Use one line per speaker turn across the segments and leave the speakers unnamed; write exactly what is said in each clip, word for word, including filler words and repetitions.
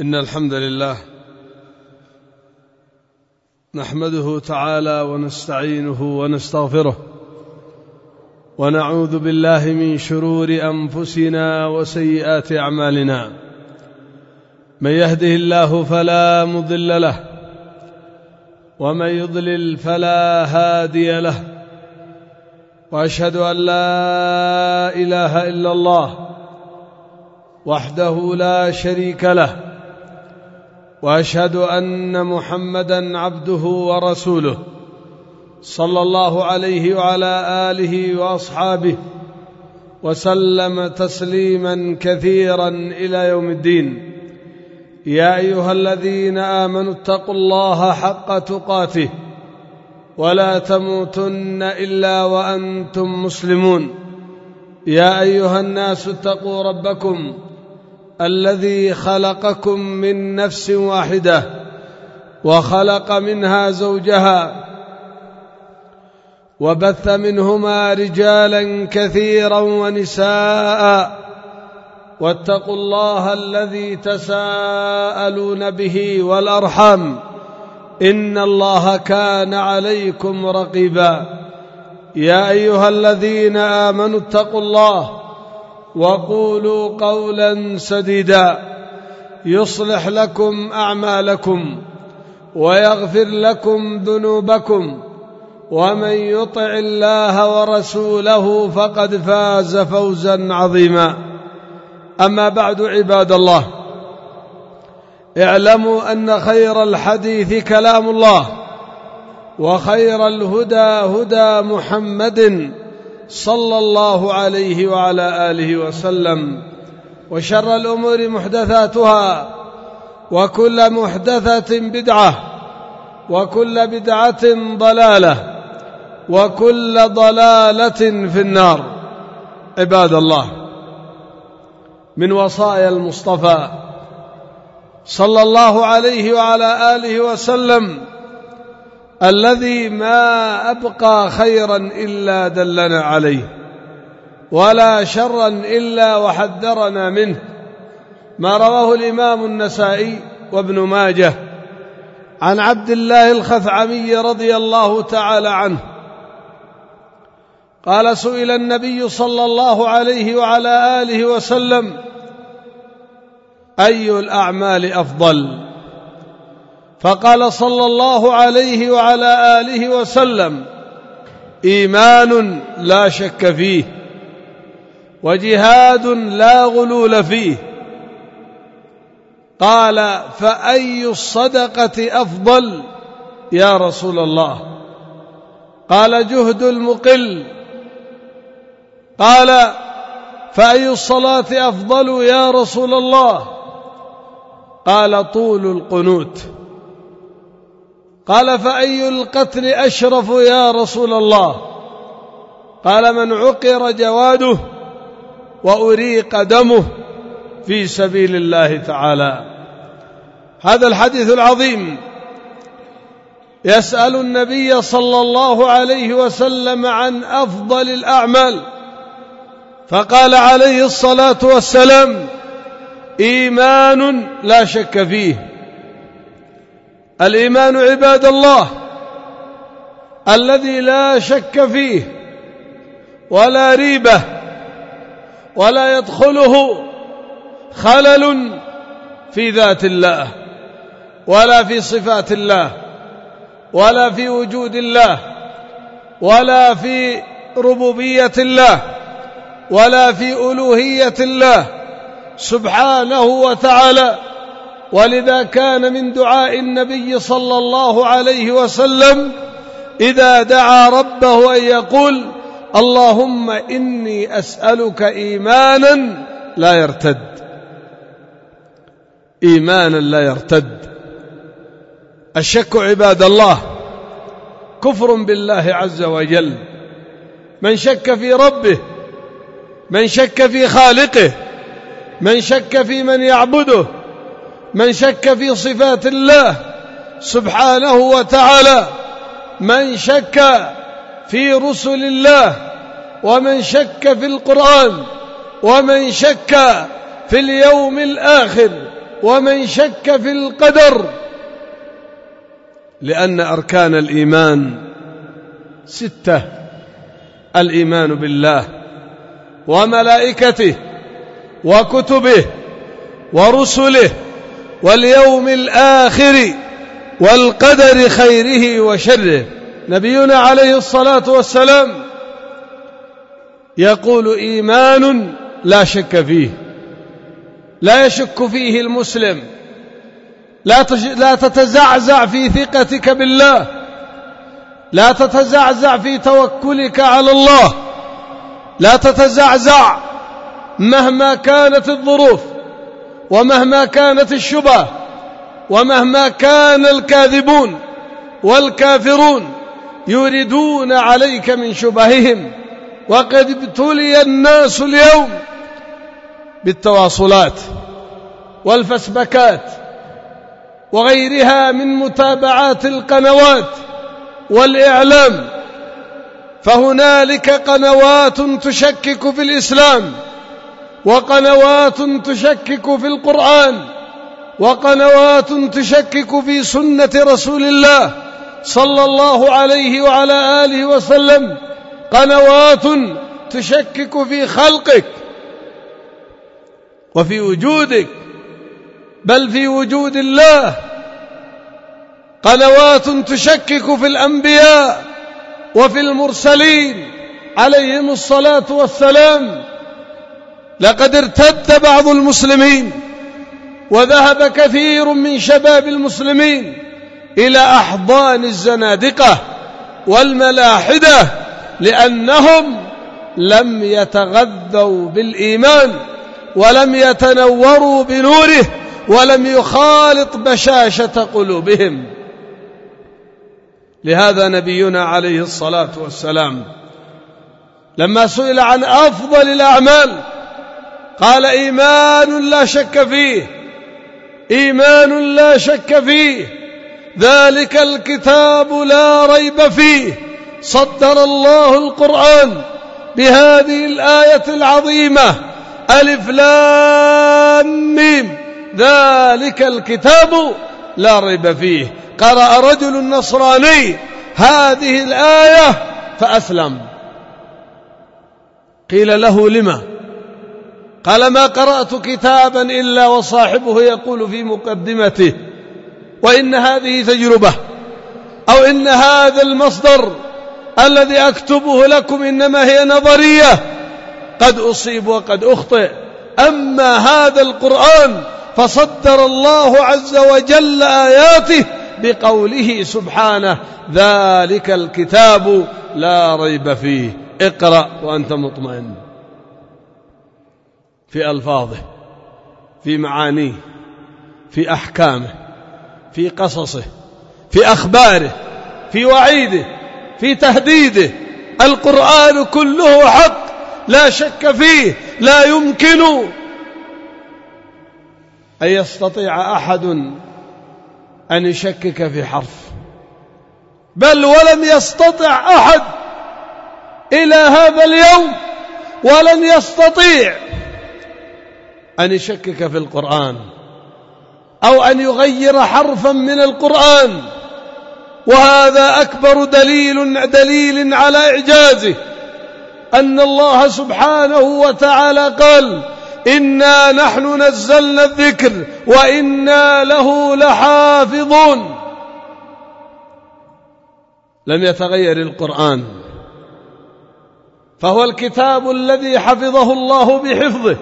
إن الحمد لله نحمده تعالى ونستعينه ونستغفره ونعوذ بالله من شرور أنفسنا وسيئات أعمالنا. من يهده الله فلا مضل له ومن يضلل فلا هادي له، وأشهد أن لا إله إلا الله وحده لا شريك له، وأشهد أن محمدًا عبده ورسوله صلى الله عليه وعلى آله وأصحابه وسلم تسليمًا كثيرًا إلى يوم الدين. يا أيها الذين آمنوا اتقوا الله حق تقاته ولا تموتن إلا وأنتم مسلمون. يا أيها الناس اتقوا ربكم الذي خلقكم من نفس واحدة وخلق منها زوجها وبث منهما رجالا كثيرا ونساء، واتقوا الله الذي تساءلون به والأرحام إن الله كان عليكم رقيبا. يا أيها الذين آمنوا اتقوا الله وقولوا قولا سديدا يصلح لكم أعمالكم ويغفر لكم ذنوبكم، ومن يطع الله ورسوله فقد فاز فوزا عظيما. أما بعد، عباد الله، اعلموا أن خير الحديث كلام الله، وخير الهدى هدى محمد صلى الله عليه وعلى آله وسلم، وشر الأمور محدثاتها، وكل محدثة بدعة، وكل بدعة ضلالة، وكل ضلالة في النار. عباد الله، من وصايا المصطفى صلى الله عليه وعلى آله وسلم الذي ما أبقى خيرا إلا دلنا عليه، ولا شرا إلا وحذرنا منه، ما رواه الإمام النسائي وابن ماجه عن عبد الله الخثعمي رضي الله تعالى عنه قال: سئل النبي صلى الله عليه وعلى آله وسلم: أي الأعمال أفضل؟ فقال صلى الله عليه وعلى آله وسلم: إيمان لا شك فيه، وجهاد لا غلول فيه. قال: فأي الصدقة أفضل يا رسول الله؟ قال: جهد المقل. قال: فأي الصلاة أفضل يا رسول الله؟ قال: طول القنوت. قال: فأي القتل أشرف يا رسول الله؟ قال: من عقر جواده وأريق دمه في سبيل الله تعالى. هذا الحديث العظيم يسأل النبي صلى الله عليه وسلم عن أفضل الأعمال، فقال عليه الصلاة والسلام: إيمان لا شك فيه. الإيمان عباد الله الذي لا شك فيه ولا ريبة ولا يدخله خلل في ذات الله، ولا في صفات الله، ولا في وجود الله، ولا في ربوبية الله، ولا في ألوهية الله سبحانه وتعالى. ولذا كان من دعاء النبي صلى الله عليه وسلم إذا دعا ربه أن يقول: اللهم إني أسألك إيمانا لا يرتد. إيمانا لا يرتد. الشك عباد الله كفر بالله عز وجل. من شك في ربه، من شك في خالقه، من شك في من يعبده، من شك في صفات الله سبحانه وتعالى، من شك في رسل الله، ومن شك في القرآن، ومن شك في اليوم الآخر، ومن شك في القدر، لأن أركان الإيمان ستة: الإيمان بالله وملائكته وكتبه ورسله واليوم الآخر والقدر خيره وشره. نبينا عليه الصلاة والسلام يقول: إيمان لا شك فيه، لا يشك فيه المسلم، لا لا تتزعزع في ثقتك بالله، لا تتزعزع في توكلك على الله، لا تتزعزع مهما كانت الظروف ومهما كانت الشبهة ومهما كان الكاذبون والكافرون يريدون عليك من شبههم. وقد ابتلي الناس اليوم بالتواصلات والفسبكات وغيرها من متابعات القنوات والإعلام، فهنالك قنوات تشكك في الإسلام، وقنوات تشكك في القرآن، وقنوات تشكك في سنة رسول الله صلى الله عليه وعلى آله وسلم، قنوات تشكك في خلقك وفي وجودك بل في وجود الله، قنوات تشكك في الأنبياء وفي المرسلين عليهم الصلاة والسلام. لقد ارتد بعض المسلمين وذهب كثير من شباب المسلمين إلى أحضان الزنادقة والملاحدة، لأنهم لم يتغذوا بالإيمان ولم يتنوروا بنوره ولم يخالط بشاشة قلوبهم. لهذا نبينا عليه الصلاة والسلام لما سئل عن أفضل الأعمال قال: إيمان لا شك فيه، إيمان لا شك فيه، ذلك الكتاب لا ريب فيه. صدر الله القرآن بهذه الآية العظيمة: ألف لام ميم، ذلك الكتاب لا ريب فيه. قرأ رجل نصراني هذه الآية فأسلم. قيل له: لما؟ قال: ما قرأت كتابا إلا وصاحبه يقول في مقدمته: وإن هذه تجربة، أو إن هذا المصدر الذي أكتبه لكم إنما هي نظرية، قد أصيب وقد أخطئ. أما هذا القرآن فصدر الله عز وجل آياته بقوله سبحانه: ذلك الكتاب لا ريب فيه. اقرأ وأنت مطمئن في ألفاظه، في معانيه، في أحكامه، في قصصه، في أخباره، في وعيده، في تهديده. القرآن كله حق لا شك فيه، لا يمكن أن يستطيع أحد أن يشكك في حرف، بل ولم يستطع أحد إلى هذا اليوم، ولن يستطيع أن يشكك في القرآن أو أن يغير حرفا من القرآن. وهذا أكبر دليل دليل على إعجازه، أن الله سبحانه وتعالى قال: إنا نحن نزلنا الذكر وإنا له لحافظون. لم يتغير القرآن، فهو الكتاب الذي حفظه الله بحفظه،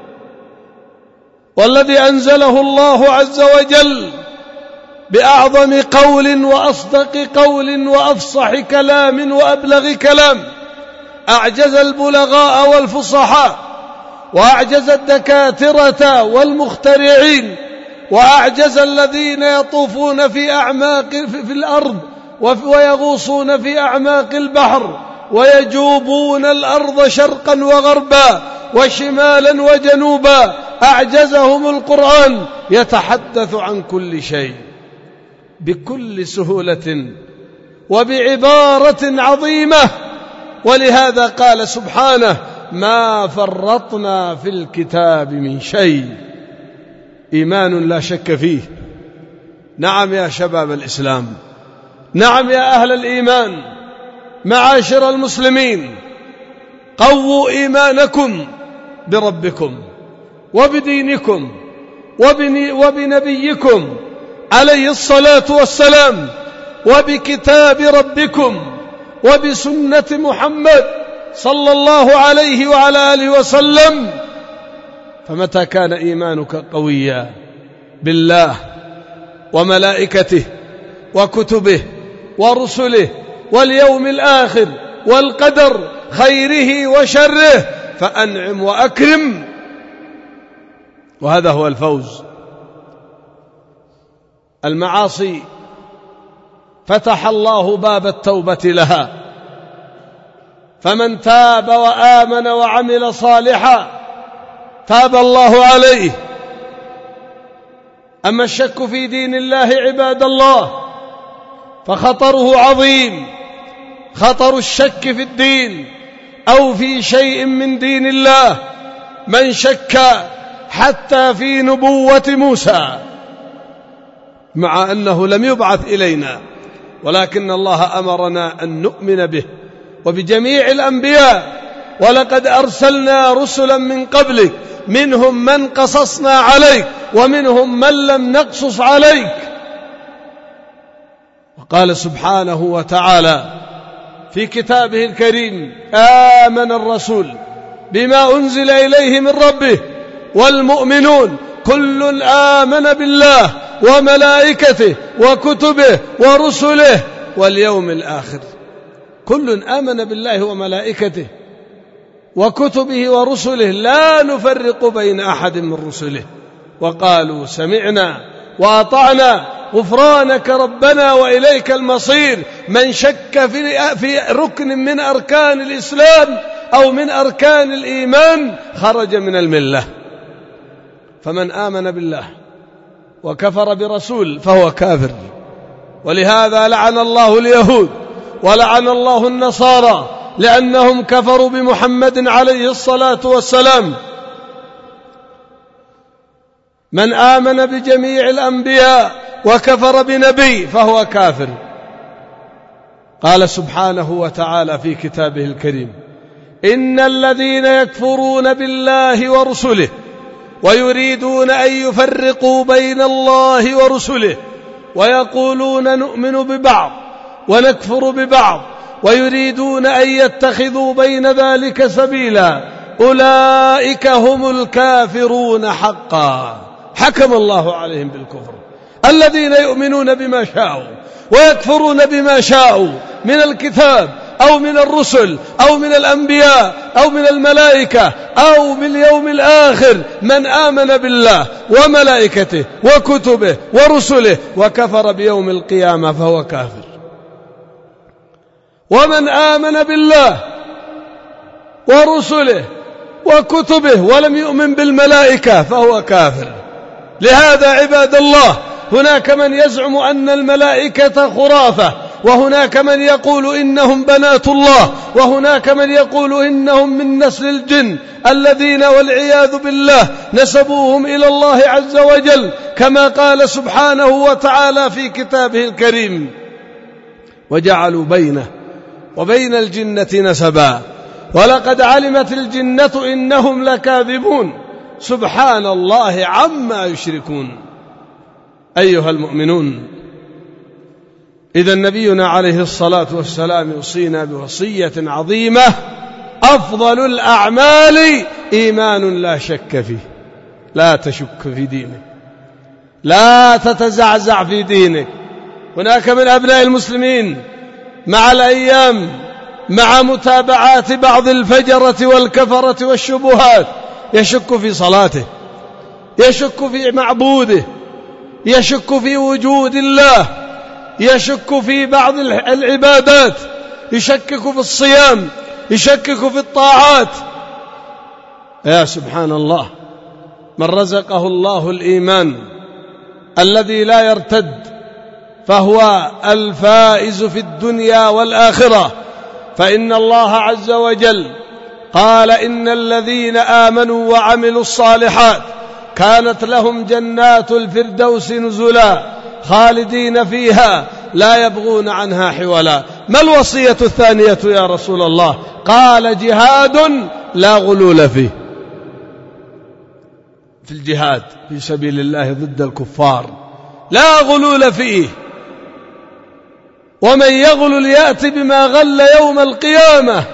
والذي أنزله الله عز وجل بأعظم قول وأصدق قول وأفصح كلام وأبلغ كلام، أعجز البلغاء والفصحاء، وأعجز الدكاترة والمخترعين، وأعجز الذين يطوفون في أعماق في الأرض ويغوصون في أعماق البحر ويجوبون الأرض شرقا وغربا وشمالا وجنوبا. أعجزهم القرآن يتحدث عن كل شيء بكل سهولة وبعبارة عظيمة. ولهذا قال سبحانه: ما فرطنا في الكتاب من شيء. إيمان لا شك فيه. نعم يا شباب الإسلام، نعم يا أهل الإيمان، معاشر المسلمين، قووا إيمانكم بربكم وبدينكم وبنبيكم عليه الصلاة والسلام، وبكتاب ربكم وبسنة محمد صلى الله عليه وعلى آله وسلم. فمتى كان إيمانك قويا بالله وملائكته وكتبه ورسله واليوم الآخر والقدر خيره وشره فأنعم وأكرم، وهذا هو الفوز. المعاصي فتح الله باب التوبة لها، فمن تاب وآمن وعمل صالحا تاب الله عليه. أما الشك في دين الله عباد الله فخطره عظيم، خطر الشك في الدين أو في شيء من دين الله. من شك حتى في نبوة موسى، مع أنه لم يبعث إلينا، ولكن الله أمرنا أن نؤمن به وبجميع الأنبياء. ولقد أرسلنا رسلا من قبلك منهم من قصصنا عليك ومنهم من لم نقصص عليك. وقال سبحانه وتعالى في كتابه الكريم: آمن الرسول بما أنزل إليه من ربه والمؤمنون كل آمن بالله وملائكته وكتبه ورسله واليوم الآخر. كل آمن بالله وملائكته وكتبه ورسله لا نفرق بين أحد من رسله، وقالوا سمعنا وأطعنا غفرانك ربنا وإليك المصير. من شك في ركن من أركان الإسلام أو من أركان الإيمان خرج من الملة. فمن آمن بالله وكفر برسول فهو كافر. ولهذا لعن الله اليهود ولعن الله النصارى لأنهم كفروا بمحمد عليه الصلاة والسلام. من آمن بجميع الأنبياء وكفر بنبي فهو كافر. قال سبحانه وتعالى في كتابه الكريم: إن الذين يكفرون بالله ورسله ويريدون أن يفرقوا بين الله ورسله ويقولون نؤمن ببعض ونكفر ببعض ويريدون أن يتخذوا بين ذلك سبيلا أولئك هم الكافرون حقا حكم الله عليهم بالكفر. الذين يؤمنون بما شاءوا ويكفرون بما شاءوا من الكتاب أو من الرسل أو من الأنبياء أو من الملائكة أو باليوم الآخر. من آمن بالله وملائكته وكتبه ورسله وكفر بيوم القيامة فهو كافر. ومن آمن بالله ورسله وكتبه ولم يؤمن بالملائكة فهو كافر. لهذا عباد الله هناك من يزعم أن الملائكة خرافة، وهناك من يقول إنهم بنات الله، وهناك من يقول إنهم من نسل الجن الذين والعياذ بالله نسبوهم إلى الله عز وجل، كما قال سبحانه وتعالى في كتابه الكريم: وجعلوا بينه وبين الجنة نسبا ولقد علمت الجنة إنهم لكاذبون سبحان الله عما يشركون. أيها المؤمنون، إذا نبينا عليه الصلاة والسلام يوصينا بوصية عظيمة: أفضل الأعمال إيمان لا شك فيه. لا تشك في دينك، لا تتزعزع في دينك. هناك من أبناء المسلمين مع الأيام مع متابعات بعض الفجرة والكفرة والشبهات يشك في صلاته، يشك في معبوده، يشك في وجود الله، يشك في بعض العبادات، يشكك في الصيام، يشكك في الطاعات. يا سبحان الله، من رزقه الله الإيمان الذي لا يرتد فهو الفائز في الدنيا والآخرة. فإن الله عز وجل قال: إن الذين آمنوا وعملوا الصالحات كانت لهم جنات الفردوس نزلا خالدين فيها لا يبغون عنها حولا. ما الوصية الثانية يا رسول الله؟ قال جهاد لا غلول فيه. في الجهاد في سبيل الله ضد الكفار لا غلول فيه، ومن يغلل يأتي بما غل يوم القيامة.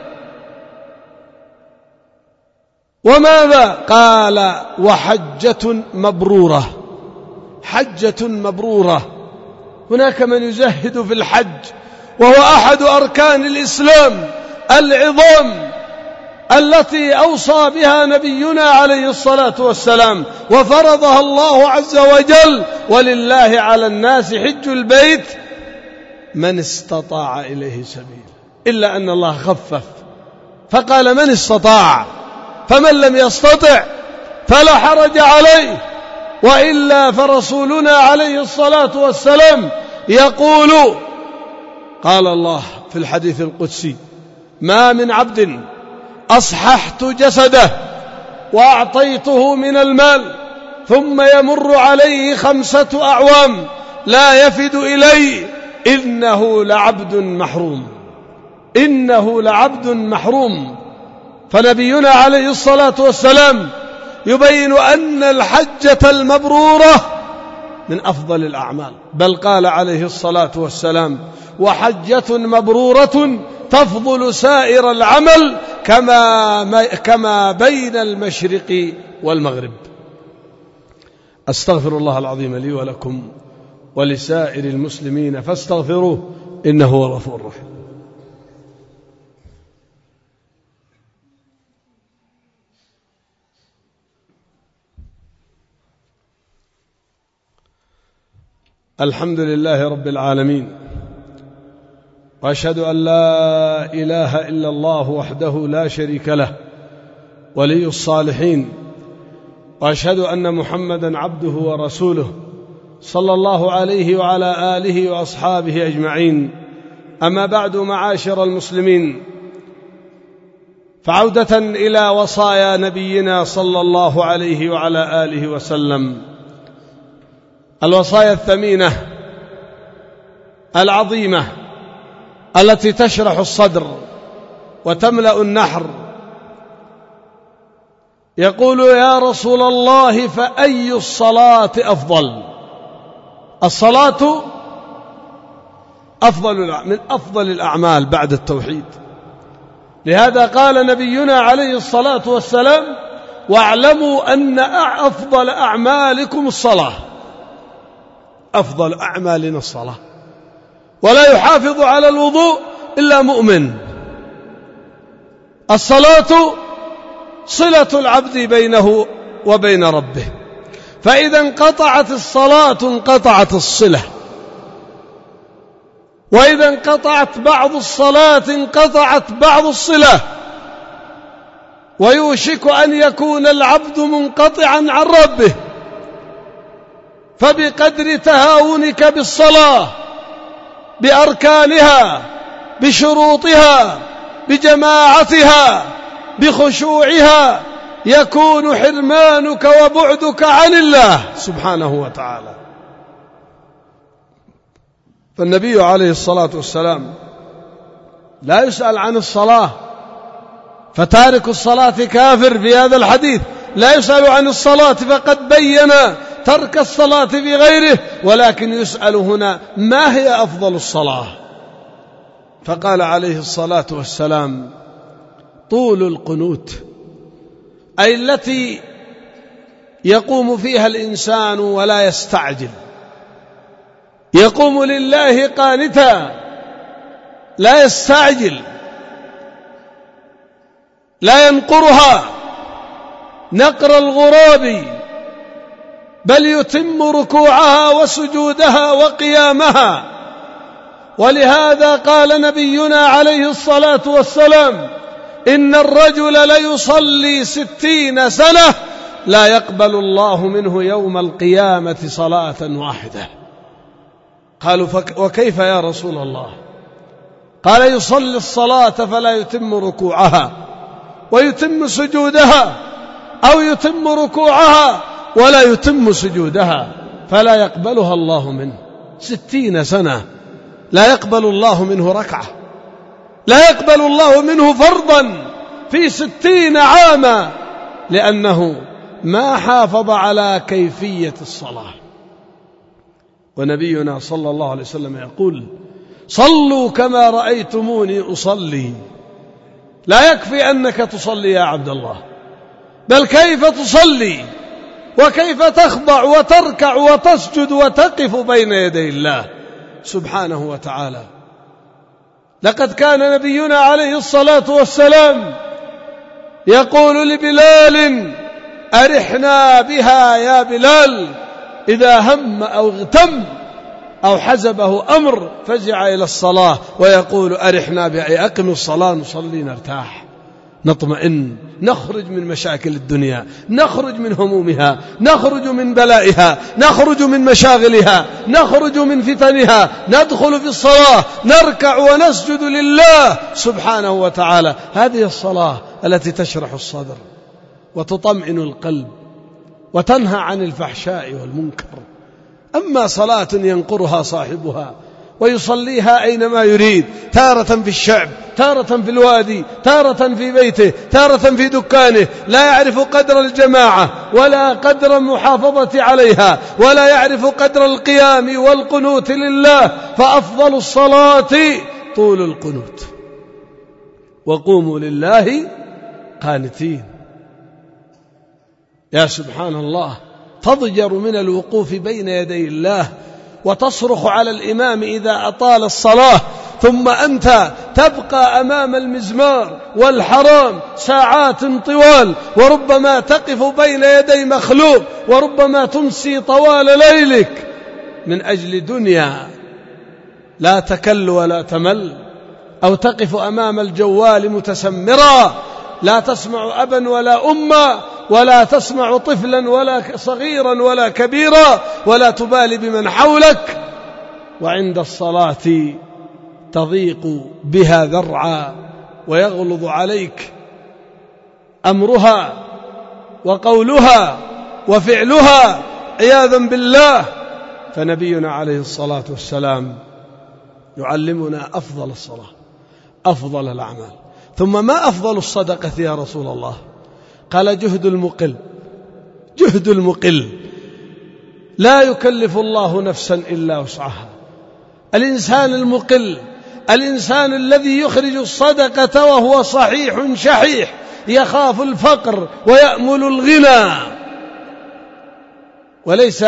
وماذا؟ قال وحجة مبرورة. حجة مبرورة. هناك من يزهد في الحج وهو أحد أركان الإسلام العظام التي أوصى بها نبينا عليه الصلاة والسلام وفرضها الله عز وجل: ولله على الناس حج البيت من استطاع إليه سبيل. إلا أن الله خفف فقال من استطاع، فمن لم يستطع فلا حرج عليه. وإلا فرسولنا عليه الصلاة والسلام يقول، قال الله في الحديث القدسي: ما من عبد أصححت جسده وأعطيته من المال ثم يمر عليه خمسة أعوام لا يفد إلي إنه لعبد محروم. إنه لعبد محروم. فنبينا عليه الصلاة والسلام يبين أن الحجة المبرورة من أفضل الأعمال، بل قال عليه الصلاة والسلام: وحجة مبرورة تفضل سائر العمل كما, كما بين المشرق والمغرب. أستغفر الله العظيم لي ولكم ولسائر المسلمين فاستغفروه إنه هو الغفور الرحيم. الحمد لله رب العالمين، وأشهد أن لا إله إلا الله وحده لا شريك له ولي الصالحين، وأشهد أن محمدا عبده ورسوله صلى الله عليه وعلى آله وأصحابه أجمعين. أما بعد، معاشر المسلمين، فعودة إلى وصايا نبينا صلى الله عليه وعلى آله وسلم، الوصايا الثمينة العظيمة التي تشرح الصدر وتملأ النحر. يقول: يا رسول الله فأي الصلاة أفضل؟ الصلاة أفضل من أفضل الأعمال بعد التوحيد. لهذا قال نبينا عليه الصلاة والسلام: واعلموا أن أفضل أعمالكم الصلاة. أفضل أعمالنا الصلاة، ولا يحافظ على الوضوء إلا مؤمن. الصلاة صلة العبد بينه وبين ربه، فإذا انقطعت الصلاة انقطعت الصلة، وإذا انقطعت بعض الصلاة انقطعت بعض الصلة، ويوشك أن يكون العبد منقطعا عن ربه. فبقدر تهاونك بالصلاة بأركانها بشروطها بجماعتها بخشوعها يكون حرمانك وبعدك عن الله سبحانه وتعالى. فالنبي عليه الصلاة والسلام لا يسأل عن الصلاة، فتارك الصلاة كافر في هذا الحديث، لا يسأل عن الصلاة فقد بين ترك الصلاة في غيره، ولكن يسأل هنا ما هي أفضل الصلاة؟ فقال عليه الصلاة والسلام: طول القنوت، أي التي يقوم فيها الإنسان ولا يستعجل، يقوم لله قانتا لا يستعجل، لا ينقرها نقر الغراب، بل يتم ركوعها وسجودها وقيامها. ولهذا قال نبينا عليه الصلاة والسلام: إن الرجل ليصلي ستين سنة لا يقبل الله منه يوم القيامة صلاة واحدة. قالوا: وكيف يا رسول الله؟ قال: يصلي الصلاة فلا يتم ركوعها ويتم سجودها، أو يتم ركوعها ولا يتم سجودها فلا يقبلها الله منه. ستين سنة لا يقبل الله منه ركعة، لا يقبل الله منه فرضا في ستين عاما، لأنه ما حافظ على كيفية الصلاة. ونبينا صلى الله عليه وسلم يقول: صلوا كما رأيتموني أصلي. لا يكفي أنك تصلي يا عبد الله، بل كيف تصلي وكيف تخضع وتركع وتسجد وتقف بين يدي الله سبحانه وتعالى. لقد كان نبينا عليه الصلاة والسلام يقول لبلال: أرحنا بها يا بلال، إذا هم أو اغتم أو حزبه أمر فزع إلى الصلاة ويقول: أرحنا بها، أقم الصلاة نصلي نرتاح نطمئن، نخرج من مشاكل الدنيا، نخرج من همومها، نخرج من بلائها، نخرج من مشاغلها، نخرج من فتنها، ندخل في الصلاة نركع ونسجد لله سبحانه وتعالى. هذه الصلاة التي تشرح الصدر وتطمئن القلب وتنهى عن الفحشاء والمنكر. أما صلاة ينقرها صاحبها ويصليها أينما يريد، تارة في الشعب، تارة في الوادي، تارة في بيته، تارة في دكانه، لا يعرف قدر الجماعة ولا قدر المحافظة عليها، ولا يعرف قدر القيام والقنوت لله. فأفضل الصلاة طول القنوت، وقوموا لله قانتين. يا سبحان الله، تضجر من الوقوف بين يدي الله وتصرخ على الإمام إذا أطال الصلاة، ثم أنت تبقى أمام المزمار والحرام ساعات طوال، وربما تقف بين يدي مخلوق، وربما تمسي طوال ليلك من أجل دنيا لا تكل ولا تمل، أو تقف أمام الجوال متسمرا لا تسمع أبا ولا أما، ولا تسمع طفلا ولا صغيرا ولا كبيرا، ولا تبالي بمن حولك، وعند الصلاة تضيق بها ذرعا ويغلظ عليك أمرها وقولها وفعلها عياذا بالله. فنبينا عليه الصلاة والسلام يعلمنا أفضل الصلاة، أفضل الأعمال. ثم ما أفضل الصدقة يا رسول الله؟ قال: جهد المقل. جهد المقل، لا يكلف الله نفسا إلا وسعها. الإنسان المقل، الإنسان الذي يخرج الصدقة وهو صحيح شحيح، يخاف الفقر ويأمل الغنى، وليس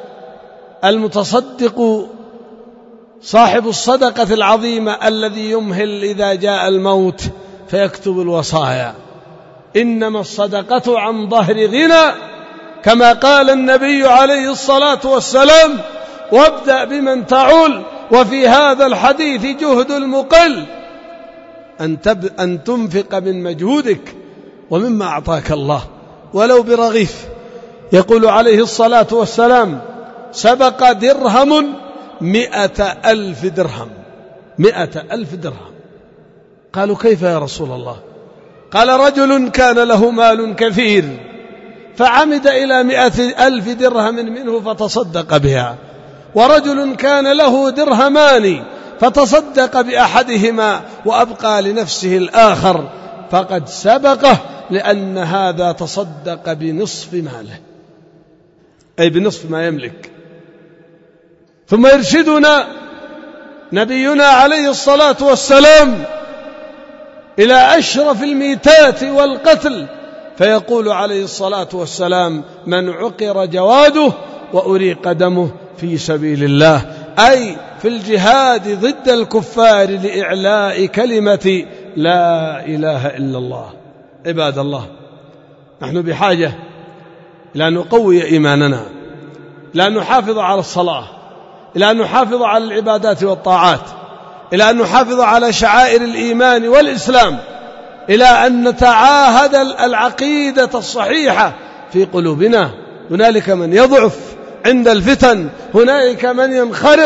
المتصدق صاحب الصدقة العظيمة الذي يمهل إذا جاء الموت فيكتب الوصايا. إنما الصدقة عن ظهر غنى، كما قال النبي عليه الصلاة والسلام: وابدأ بمن تعول. وفي هذا الحديث جهد المقل، أن, تب... أن تنفق من مجهودك ومما أعطاك الله ولو برغيف. يقول عليه الصلاة والسلام: سبق درهم مئة ألف درهم. مئة ألف درهم. قالوا: كيف يا رسول الله؟ قال: رجل كان له مال كثير فعمد إلى مئة ألف درهم منه فتصدق بها، ورجل كان له درهمان فتصدق بأحدهما وأبقى لنفسه الآخر، فقد سبقه، لأن هذا تصدق بنصف ماله، أي بنصف ما يملك. ثم يرشدنا نبينا عليه الصلاة والسلام إلى أشرف الميتات والقتل، فيقول عليه الصلاة والسلام: من عقر جواده وأريق دمه في سبيل الله، أي في الجهاد ضد الكفار لإعلاء كلمة لا إله إلا الله. عباد الله، نحن بحاجة إلى أن نقوي إيماننا، إلى أن نحافظ على الصلاة، إلى أن نحافظ على العبادات والطاعات، إلى أن نحافظ على شعائر الإيمان والإسلام، إلى أن نتعاهد العقيدة الصحيحة في قلوبنا. هنالك من يضعف عند الفتن، هنالك من ينخرط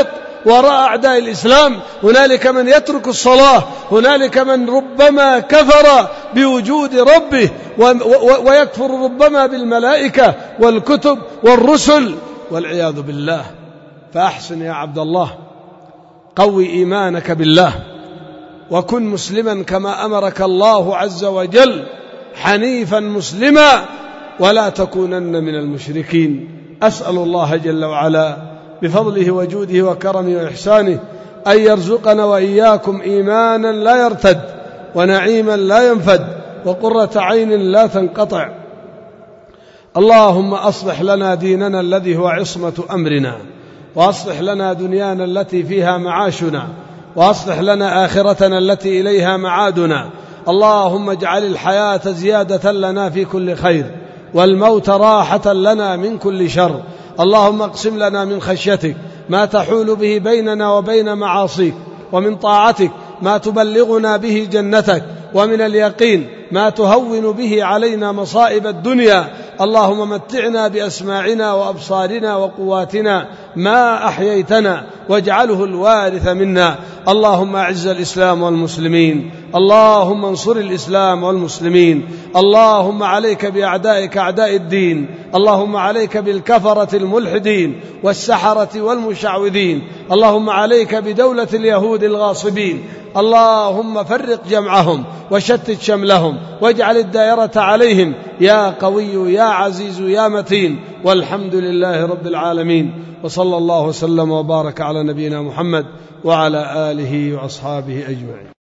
وراء أعداء الإسلام، هنالك من يترك الصلاة، هنالك من ربما كفر بوجود ربه ويكفر ربما بالملائكة والكتب والرسل والعياذ بالله. فأحسن يا عبد الله، قوي إيمانك بالله، وكن مسلما كما أمرك الله عز وجل، حنيفا مسلما، ولا تكونن من المشركين. أسأل الله جل وعلا بفضله وجوده وكرمه وإحسانه أن يرزقنا وإياكم إيمانا لا يرتد، ونعيما لا ينفد، وقرة عين لا تنقطع. اللهم أصلح لنا ديننا الذي هو عصمة أمرنا، وأصلح لنا دنيانا التي فيها معاشنا، وأصلح لنا آخرتنا التي إليها معادنا. اللهم اجعل الحياة زيادة لنا في كل خير، والموت راحة لنا من كل شر. اللهم اقسم لنا من خشيتك ما تحول به بيننا وبين معاصيك، ومن طاعتك ما تبلغنا به جنتك، ومن اليقين ما تهون به علينا مصائب الدنيا. اللهم متعنا بأسماعنا وأبصارنا وقواتنا ما أحييتنا، واجعله الوارث منا. اللهم أعز الإسلام والمسلمين، اللهم انصر الإسلام والمسلمين. اللهم عليك بأعدائك أعداء الدين، اللهم عليك بالكفرة الملحدين والسحرة والمشعوذين، اللهم عليك بدولة اليهود الغاصبين. اللهم فرق جمعهم وشتت شملهم، واجعل الدائرة عليهم يا قوي يا عزيز يا متين. والحمد لله رب العالمين، وصلى الله وسلم وبارك على نبينا محمد وعلى آله وأصحابه أجمعين.